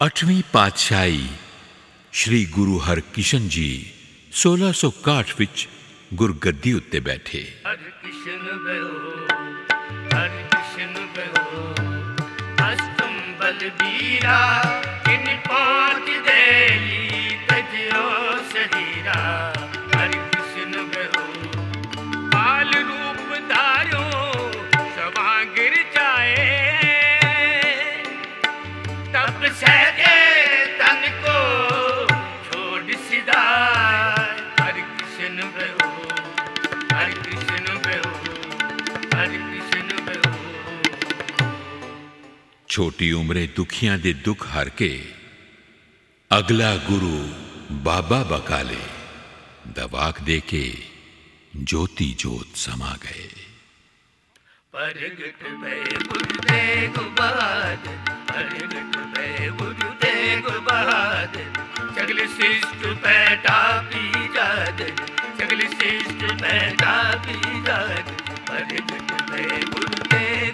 8ਵੀਂ ਪਾਤਸ਼ਾਹੀ ਸ਼੍ਰੀ ਗੁਰੂ ਹਰਕ੍ਰਿਸ਼ਨ ਜੀ 1661 ਵਿੱਚ ਗੁਰਗੱਦੀ ਉੱਤੇ ਬੈਠੇ। ਹਰਿਕ੍ਰਿਸ਼ਨ ਬਹਿਓ, ਹਰਿਕ੍ਰਿਸ਼ਨ ਬਹਿਓ, ਅਸਤਮ ਬਲਬੀਰਾ ਕਿਨ ਪਹੁੰਚ ਦੇਈ ਤਜਿਓ ਸ਼ਰੀਰਾ। ਹਰਿਕ੍ਰਿਸ਼ਨ ਬਹਿਓ, ਬਾਲ ਰੂਪ ਧਾਰਿਓ ਸਵਾ ਗਿਰ ਜਾਏ, ਤਪ ਸਹਿ ਕੇ ਤਨ ਕੋ ਛੋੜ ਸਿਧਾਏ। ਹਰਿਕ੍ਰਿਸ਼ਨ ਬਹਿਓ, ਹਰਿਕ੍ਰਿਸ਼ਨ ਬਹਿਓ, ਹਰਿਕ੍ਰਿਸ਼ਨ ਬਹਿਓ। ਛੋਟੀ ਉਮਰੇ ਦੁਖੀਆਂ ਦੇ ਦੁੱਖ ਹਰ ਕੇ ਅਗਲਾ ਗੁਰੂ ਬਾਬਾ ਬਕਾਲੇ ਦਾ ਵਾਕ ਦੇ ਕੇ ਜੋਤੀ ਜੋਤ ਸਮਾ ਗਏ। ਪ੍ਰਗਟ ਭਏ ਗੁਰੂ ਤੇਗ ਬਹਾਦਰ, ਪ੍ਰਗਟ ਭਏ ਗੁਰੂ ਤੇਗ ਬਹਾਦਰ। ਸਗਲ ਸਿਸ਼ਟ ਪੈਟਾ ਪੀ ਜਾਦ, ਸਗਲ ਸਿਸ਼ਟ ਪੈਟਾ ਪੀ ਜਾਦ। ਪ੍ਰਗਟ ਭਏ ਗੁਰੂ ਤੇਗ